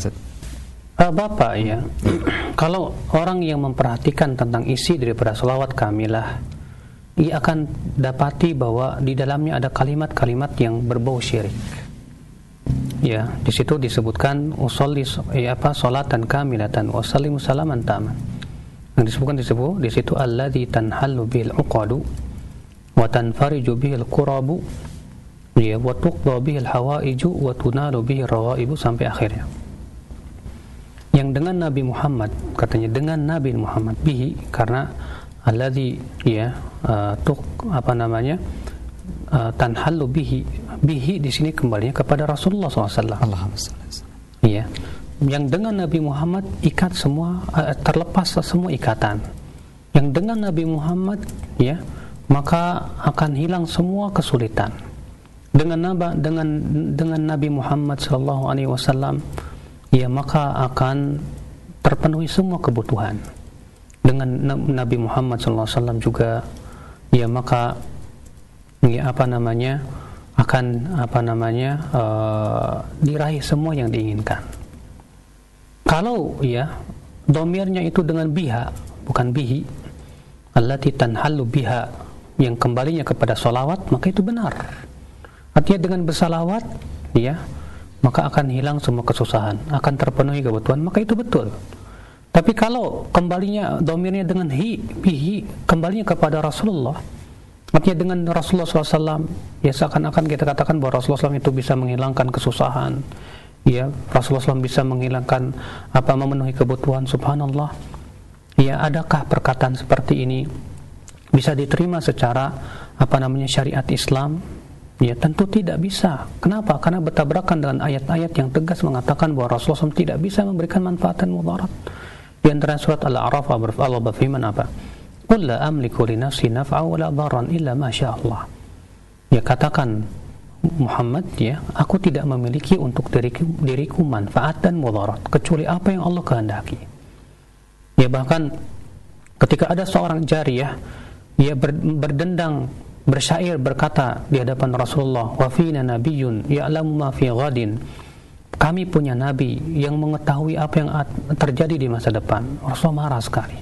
Ustaz? Bapak ya, kalau orang yang memperhatikan tentang isi daripada salawat kamilah, ia akan dapati bahwa di dalamnya ada kalimat-kalimat yang berbau syirik. Ya, di situ disebutkan usolli salatan kamilatan wa sallimu salaman taman. Yang disebutkan di situ alladzi tanhallu bil uqadu wa tanfariju bihil qurabu ya wa tuqda bihil hawaiju wa tunalu bihir rawaibu sampai akhirnya. Yang dengan Nabi Muhammad, katanya dengan Nabi Muhammad bihi, karena alladzi ya tanhallu bihi di sini kembalinya kepada Rasulullah SAW. Iya, yang dengan Nabi Muhammad ikat semua, terlepas semua ikatan. Yang dengan Nabi Muhammad ya, maka akan hilang semua kesulitan. Dengan Nabi Muhammad sallallahu alaihi wasallam ya, maka akan terpenuhi semua kebutuhan. Dengan Nabi Muhammad sallallahu alaihi wasallam juga ya, maka ya diraih semua yang diinginkan. Kalau ya domirnya itu dengan biha, bukan bihi, allati tanhallu biha, yang kembalinya kepada salawat, maka itu benar. Artinya dengan bersalawat ya, maka akan hilang semua kesusahan, akan terpenuhi kebutuhan, maka itu betul. Tapi kalau kembalinya domirnya dengan bihi, kembalinya kepada Rasulullah, artinya dengan Rasulullah SAW, ya seakan-akan kita katakan bahwa Rasulullah SAW itu bisa menghilangkan kesusahan, ya Rasulullah SAW bisa menghilangkan memenuhi kebutuhan. Subhanallah, ya adakah perkataan seperti ini bisa diterima secara syariat Islam? Ya tentu tidak bisa. Kenapa? Karena bertabrakan dengan ayat-ayat yang tegas mengatakan bahwa Rasulullah SAW tidak bisa memberikan manfaat dan mudarat. Di antara surat Al-A'raf Allah berfirman apa? Qul la amliku li nafsi naf'a wa la dharran illa ma syaa Allah. Ya katakan Muhammad ya, aku tidak memiliki untuk diriku manfaat dan mudarat kecuali apa yang Allah kehendaki. Ya bahkan ketika ada seorang jariyah, ia berdendang, bersyair, berkata di hadapan Rasulullah, wa fina nabiyyun ya'lamu ma fi ghadin, kami punya nabi yang mengetahui apa yang terjadi di masa depan. Rasulullah marah sekali.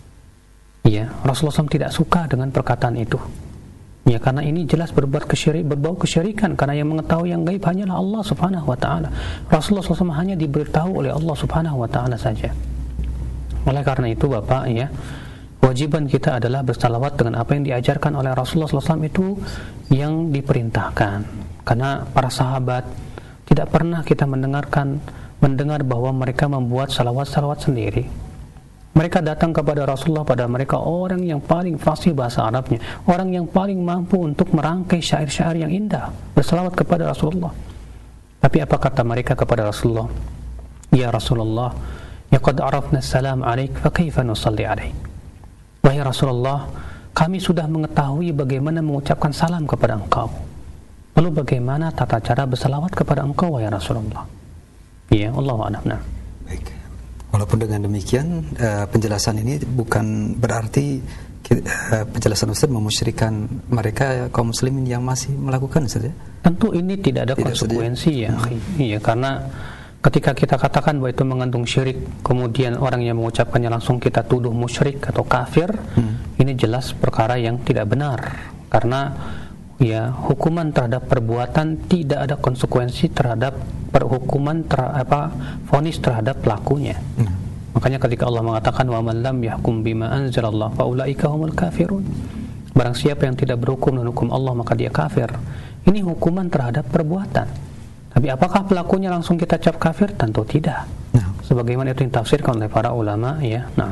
Ya, Rasulullah SAW tidak suka dengan perkataan itu. Ya, karena ini jelas berbau kesyirikan, karena yang mengetahui yang gaib hanyalah Allah Subhanahu wa taala. Rasulullah SAW hanya diberitahu oleh Allah Subhanahu wa taala saja. Oleh karena itu Bapak ya, kewajiban kita adalah bersalawat dengan apa yang diajarkan oleh Rasulullah SAW itu yang diperintahkan. Karena para sahabat tidak pernah kita mendengar bahwa mereka membuat salawat-salawat sendiri. Mereka datang kepada Rasulullah, pada mereka orang yang paling fasih bahasa Arabnya, orang yang paling mampu untuk merangkai syair-syair yang indah, bersalawat kepada Rasulullah. Tapi apa kata mereka kepada Rasulullah? Ya Rasulullah, ya qad arafna salam alaik, fa kaifa nusalli alaik. Wahai Rasulullah, kami sudah mengetahui bagaimana mengucapkan salam kepada engkau. Lalu bagaimana tata cara bersalawat kepada engkau, wahai Rasulullah? Ya, Allahu a'lam. Baik. Walaupun dengan demikian penjelasan ini bukan berarti penjelasan Ustaz memusyrikan mereka kaum muslimin yang masih melakukan saja. Tentu ini tidak ada konsekuensi ya. Iya, karena ketika kita katakan bahwa itu mengandung syirik, kemudian orang yang mengucapkannya langsung kita tuduh musyrik atau kafir, ini jelas perkara yang tidak benar. Karena ya hukuman terhadap perbuatan tidak ada konsekuensi terhadap perhukuman vonis terhadap pelakunya. Makanya ketika Allah mengatakan wa man lam yahkum bima anzalallah fa ulaika humul kafirun. Barang siapa yang tidak berhukum dengan hukum Allah maka dia kafir. Ini hukuman terhadap perbuatan. Tapi apakah pelakunya langsung kita cap kafir? Tentu tidak. Sebagaimana itu ditafsirkan oleh para ulama ya. Nah,